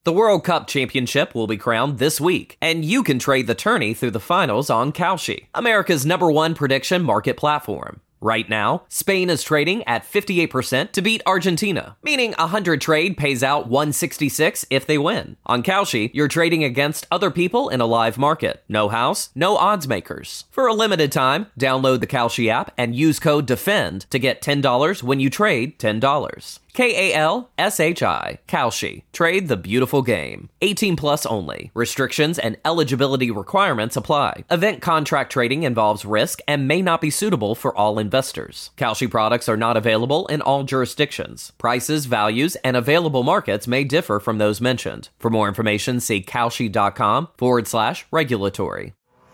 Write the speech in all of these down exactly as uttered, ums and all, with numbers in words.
The World Cup Championship will be crowned this week, and you can trade the tourney through the finals on Kalshi, America's number one prediction market platform. Right now, Spain is trading at fifty-eight percent to beat Argentina, meaning a one hundred trade pays out one sixty-six if they win. On Kalshi, you're trading against other people in a live market. No house, no odds makers. For a limited time, download the Kalshi app and use code DEFEND to get ten dollars when you trade ten dollars. K A L S H I, Kalshi. Trade the beautiful game. eighteen plus only. Restrictions and eligibility requirements apply. Event contract trading involves risk and may not be suitable for all investors. Kalshi products are not available in all jurisdictions. Prices, values, and available markets may differ from those mentioned. For more information, see Kalshi.com forward slash regulatory.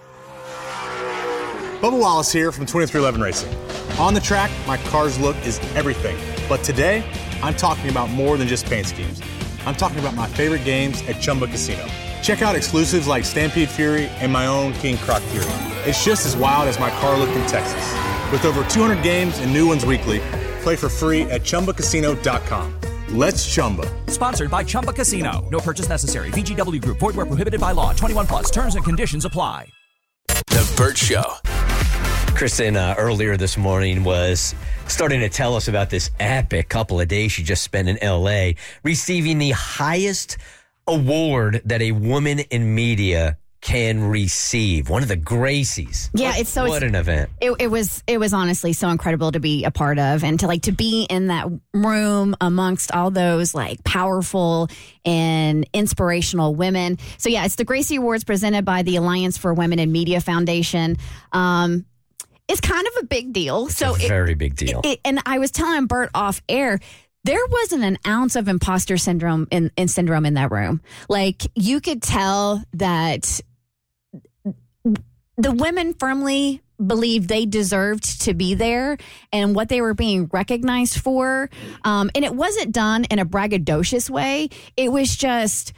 Bubba Wallace here from twenty-three eleven Racing. On the track, my car's look is everything. But today, I'm talking about more than just paint schemes. I'm talking about my favorite games at Chumba Casino. Check out exclusives like Stampede Fury and my own King Croc Fury. It's just as wild as my car look in Texas. With over two hundred games and new ones weekly, play for free at Chumba Casino dot com. Let's Chumba. Sponsored by Chumba Casino. No purchase necessary. V G W Group. Void where prohibited by law. twenty-one plus. Terms and conditions apply. The Burt Show. Kristen, uh, earlier this morning, was starting to tell us about this epic couple of days she just spent in L A, receiving the highest award that a woman in media can receive. One of the Gracies. Yeah, what, it's so what it's, an event. It, it was it was honestly so incredible to be a part of, and to like to be in that room amongst all those like powerful and inspirational women. So yeah, it's the Gracie Awards presented by the Alliance for Women in Media Foundation. Um, it's kind of a big deal. It's so a very big deal. It, it, and I was telling Bert off air, there wasn't an ounce of imposter syndrome in, in syndrome in that room. Like, you could tell that the women firmly believed they deserved to be there and what they were being recognized for. Um, and it wasn't done in a braggadocious way. It was just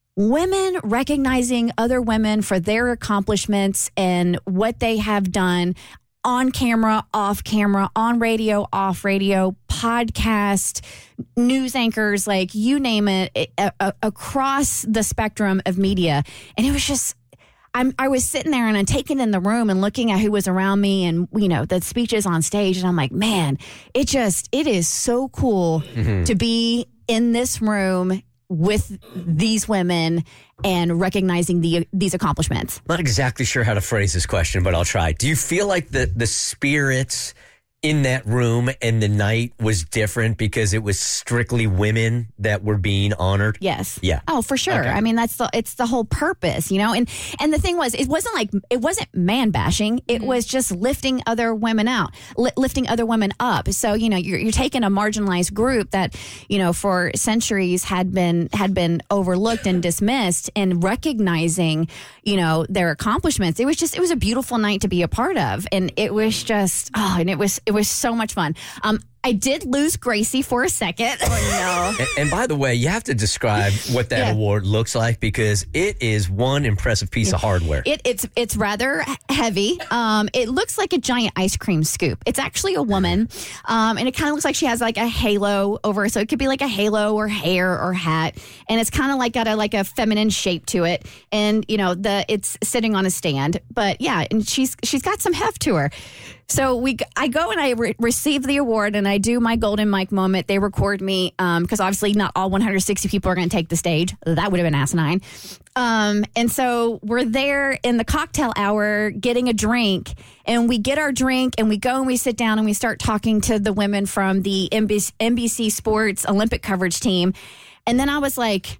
women recognizing other women for their accomplishments and what they have done on camera, off camera, on radio, off radio, podcast, news anchors, like you name it, it a, a, across the spectrum of media. And it was just, I'm, I was sitting there and I'm taking in the room and looking at who was around me and, you know, the speeches on stage. And I'm like, man, it just, it is so cool mm-hmm. to be in this room with these women and recognizing the these accomplishments. Not exactly sure how to phrase this question, but I'll try. Do you feel like the, the spirits in that room and the night was different because it was strictly women that were being honored? Yes. Yeah. Oh, for sure. Okay. I mean, that's the it's the whole purpose, you know. And and the thing was, it wasn't like it wasn't man bashing. It mm-hmm. was just lifting other women out, li- lifting other women up. So you know, you're you're taking a marginalized group that you know for centuries had been had been overlooked and dismissed, and recognizing you know their accomplishments. It was just it was a beautiful night to be a part of, and it was just oh, and it was it was so much fun. Um, I did lose Gracie for a second. Oh, no. and, and by the way, you have to describe what that yeah. award looks like because it is one impressive piece yeah. of hardware. It, it's it's rather heavy. Um, it looks like a giant ice cream scoop. It's actually a woman, um, and it kind of looks like she has like a halo over. So it could be like a halo or hair or hat, and it's kind of like got a like a feminine shape to it. And you know the it's sitting on a stand, but yeah, and she's she's got some heft to her. So we, I go and I re- receive the award and I do my golden mic moment. They record me because um, obviously not all one hundred sixty people are going to take the stage. That would have been asinine. Um, and so we're there in the cocktail hour getting a drink, and we get our drink and we go and we sit down and we start talking to the women from the N B C Sports Olympic coverage team. And then I was like,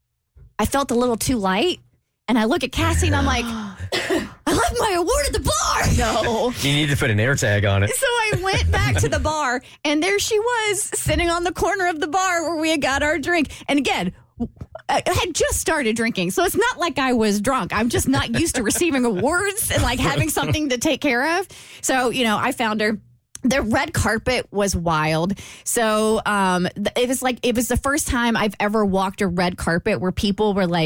I felt a little too light. And I look at Cassie and I'm like, I left my award at the bar. No. You need to put an air tag on it. So I went back to the bar, and there she was sitting on the corner of the bar where we had got our drink. And again, I had just started drinking, so it's not like I was drunk. I'm just not used to receiving awards and like having something to take care of. So, you know, I found her. The red carpet was wild. So um, it was like it was the first time I've ever walked a red carpet where people were like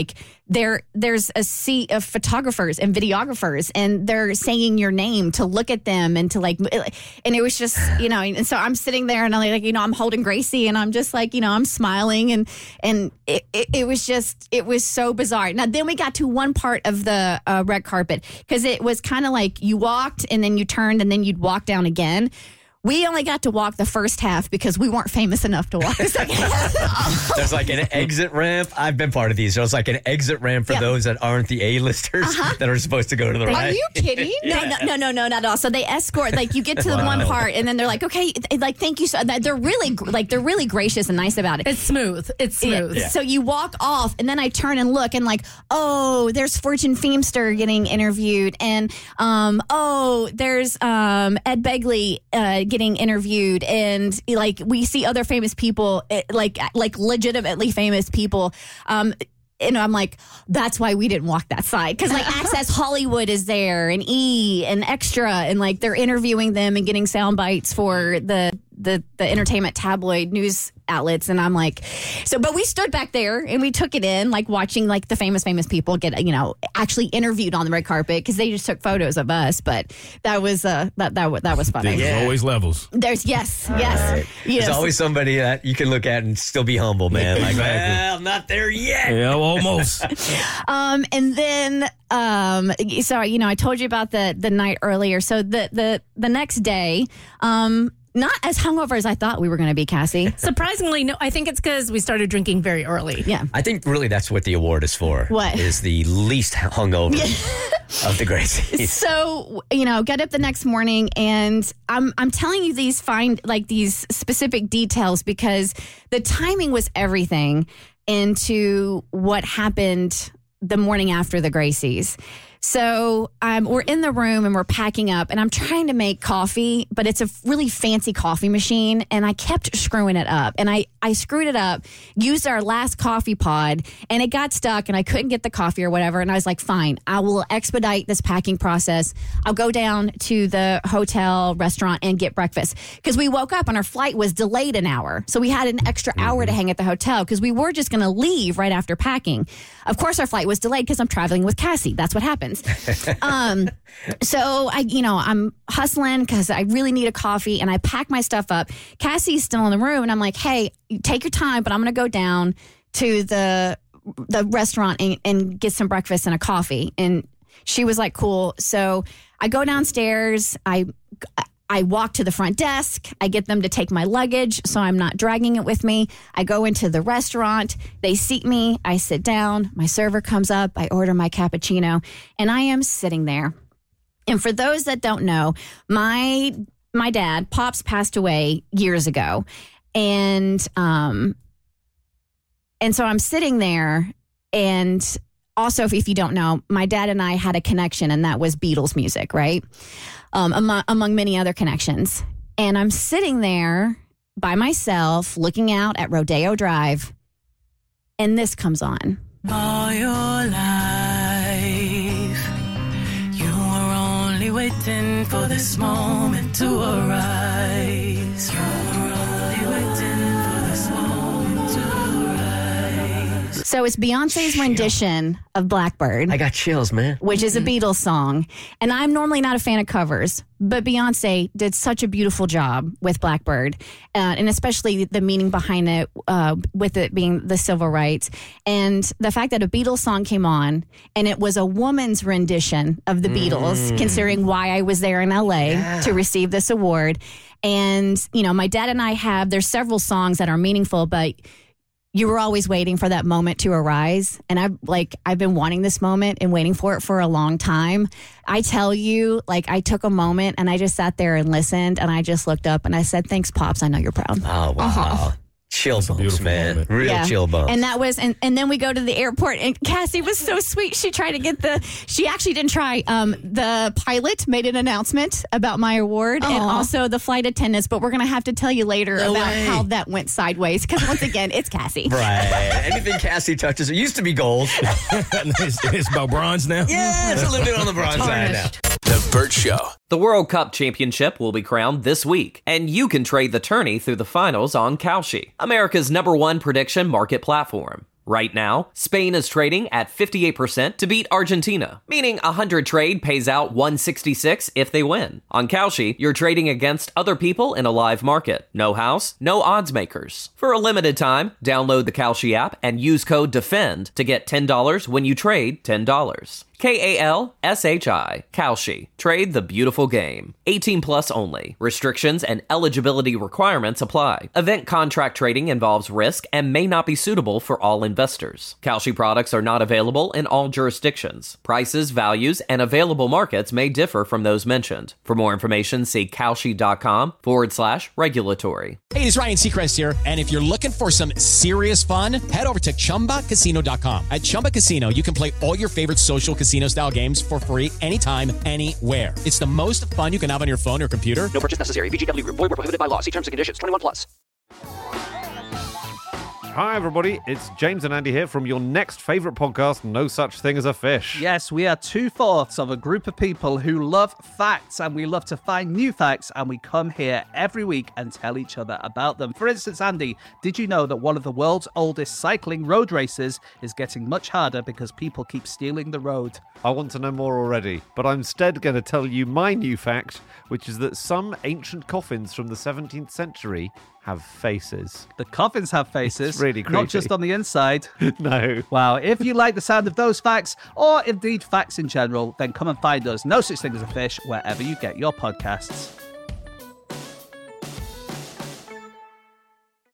there there's a sea of photographers and videographers, and they're saying your name to look at them and to like, and it was just, you know, and so I'm sitting there and I'm like, you know, I'm holding Gracie and I'm just like, you know, I'm smiling and and it, it, it was just, it was so bizarre. Now then we got to one part of the uh, red carpet because it was kind of like you walked and then you turned and then you'd walk down again. We only got to walk the first half because we weren't famous enough to walk the second half. There's like an exit ramp. I've been part of these. There's like an exit ramp for Yeah. those that aren't the A-listers Uh-huh. that are supposed to go to the Are right. Are you kidding? No, no, no, no, no, not at all. So they escort, like you get to the Wow. one part, and then they're like, "Okay, like thank you." So they're really, like they're really gracious and nice about it. It's smooth. It's smooth. Yeah. So you walk off, and then I turn and look, and like, oh, there's Fortune Feimster getting interviewed, and um, oh, there's um, Ed Begley uh, getting interviewed, and like we see other famous people, eh, like like legitimately famous people. Um, And I'm like, that's why we didn't walk that side. Because, like, Access Hollywood is there, and E! And Extra, and, like, they're interviewing them and getting sound bites for the, the, the entertainment tabloid news outlets. And I'm like, so, but we stood back there, and we took it in, like, watching, like, the famous, famous people get, you know, actually interviewed on the red carpet, because they just took photos of us. But that was, uh, that, that, wa- that was funny. There's always levels. There's, yes, yes. There's yes. always somebody that you can look at and still be humble, man. Like, Exactly. well, I'm not there yet. Yeah, almost. Um, and then, um, so, you know, I told you about the, the night earlier. So the, the, the next day, um, not as hungover as I thought we were going to be, Cassie. Surprisingly, no. I think it's because we started drinking very early. Yeah. I think really that's what the award is for. What? Is the least hungover of the Gracies. So, you know, get up the next morning, and I'm I'm telling you these fine like these specific details because the timing was everything into what happened the morning after the Gracies. So um, we're in the room and we're packing up, and I'm trying to make coffee, but it's a really fancy coffee machine, and I kept screwing it up. And I, I screwed it up, used our last coffee pod, and it got stuck, and I couldn't get the coffee or whatever. And I was like, fine, I will expedite this packing process. I'll go down to the hotel restaurant and get breakfast. Because we woke up and our flight was delayed an hour. So we had an extra hour to hang at the hotel because we were just going to leave right after packing. Of course, our flight was delayed because I'm traveling with Cassie. That's what happens. um, so I, you know, I'm hustling because I really need a coffee, and I pack my stuff up. Cassie's still in the room, and I'm like, hey, take your time, but I'm going to go down to the the restaurant and, and get some breakfast and a coffee. And she was like, cool. So I go downstairs. I I walk to the front desk. I get them to take my luggage so I'm not dragging it with me. I go into the restaurant. They seat me. I sit down. My server comes up. I order my cappuccino, and I am sitting there. And for those that don't know, my my dad, Pops, passed away years ago. And um and so I'm sitting there, and also, if you don't know, my dad and I had a connection, and that was Beatles music, right? Um, among, among many other connections. And I'm sitting there by myself looking out at Rodeo Drive, and this comes on. All your life, you were only waiting for this moment to arise. You were only waiting for this moment to arise. So it's Beyonce's rendition of Blackbird. I got chills, man. Which is a Beatles song. And I'm normally not a fan of covers, but Beyonce did such a beautiful job with Blackbird, uh, and especially the meaning behind it, uh, with it being the civil rights. And the fact that a Beatles song came on, and it was a woman's rendition of the Beatles, Mm. considering why I was there in L A Yeah. to receive this award. And, you know, my dad and I have, there's several songs that are meaningful, but you were always waiting for that moment to arise. And I've like, I've been wanting this moment and waiting for it for a long time. I tell you, like, I took a moment and I just sat there and listened, and I just looked up and I said, thanks, Pops. I know you're proud. Oh, wow. Uh-huh. Chill bumps, beautiful man. moment. Real Yeah. chill bumps. And that was, and, and then we go to the airport, and Cassie was so sweet. She tried to get the, she actually didn't try. Um, the pilot made an announcement about my award, and Aw. also the flight attendants, but we're going to have to tell you later No about way. how that went sideways. Because once again, it's Cassie. Right. Anything Cassie touches, it used to be gold. it's, it's about bronze now. Yeah, it's a little bit on the bronze side now. The Burt Show. The World Cup championship will be crowned this week, and you can trade the tourney through the finals on Kalshi, America's number one prediction market platform. Right now, Spain is trading at fifty-eight percent to beat Argentina, meaning a one hundred trade pays out one sixty-six if they win. On Kalshi, you're trading against other people in a live market. No house, no odds makers. For a limited time, download the Kalshi app and use code DEFEND to get ten dollars when you trade ten dollars. K A L S H I, Kalshi. Trade the beautiful game. eighteen plus only. Restrictions and eligibility requirements apply. Event contract trading involves risk and may not be suitable for all investors. Kalshi products are not available in all jurisdictions. Prices, values, and available markets may differ from those mentioned. For more information, see Kalshi.com forward slash regulatory. Hey, it's Ryan Seacrest here, and if you're looking for some serious fun, head over to Chumba Casino dot com. At Chumba Casino, you can play all your favorite social casino-style games for free anytime, anywhere. It's the most fun you can have on your phone or computer. No purchase necessary. V G W Group. Void where prohibited by law. See terms and conditions. twenty-one plus. Hi, everybody. It's James and Andy here from your next favourite podcast, No Such Thing as a Fish. Yes, we are two-fourths of a group of people who love facts, and we love to find new facts, and we come here every week and tell each other about them. For instance, Andy, did you know that one of the world's oldest cycling road races is getting much harder because people keep stealing the road? I want to know more already, but I'm instead going to tell you my new fact, which is that some ancient coffins from the seventeenth century have faces. The coffins have faces. It's really creepy. Not just on the inside. No. Wow. If you like the sound of those facts, or indeed facts in general, then come and find us, No Such Thing as a Fish, wherever you get your podcasts.